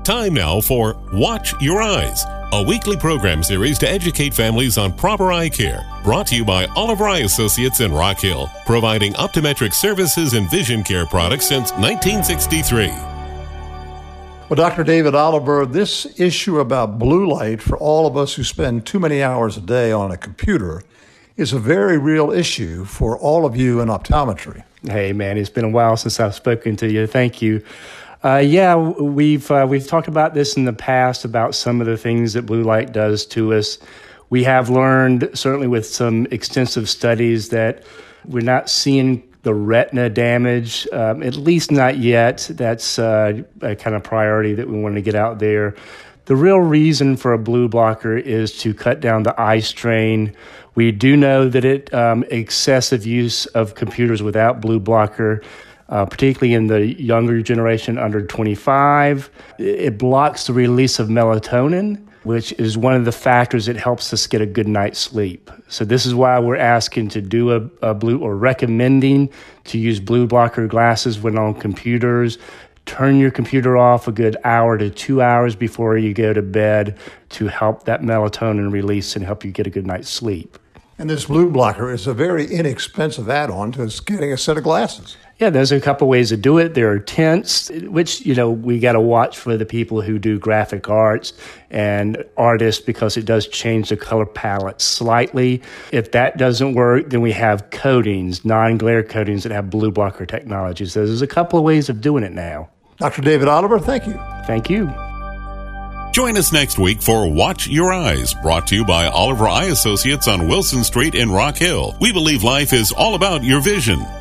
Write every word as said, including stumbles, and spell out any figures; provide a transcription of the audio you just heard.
Time now for Watch Your Eyes, a weekly program series to educate families on proper eye care. Brought to you by Oliver Eye Associates in Rock Hill, providing optometric services and vision care products since nineteen sixty-three. Well, Doctor David Oliver, this issue about blue light for all of us who spend too many hours a day on a computer is a very real issue for all of you in optometry. Hey, man, it's been a while since I've spoken to you. Thank you. Uh, yeah, we've uh, we've talked about this in the past, about some of the things that blue light does to us. We have learned, certainly with some extensive studies, that we're not seeing the retina damage, um, at least not yet. That's uh, a kind of priority that we want to get out there. The real reason for a blue blocker is to cut down the eye strain. We do know that it um, excessive use of computers without blue blocker, Uh, particularly in the younger generation under twenty-five. It blocks the release of melatonin, which is one of the factors that helps us get a good night's sleep. So this is why we're asking to do a, a blue, or recommending to use blue blocker glasses when on computers. Turn your computer off a good hour to two hours before you go to bed to help that melatonin release and help you get a good night's sleep. And this blue blocker is a very inexpensive add-on to getting a set of glasses. Yeah, there's a couple ways to do it. There are tints, which, you know, we got to watch for the people who do graphic arts and artists, because it does change the color palette slightly. If that doesn't work, then we have coatings, non-glare coatings that have blue blocker technology. So there's a couple of ways of doing it now. Doctor David Oliver, thank you. Thank you. Join us next week for Watch Your Eyes, brought to you by Oliver Eye Associates on Wilson Street in Rock Hill. We believe life is all about your vision.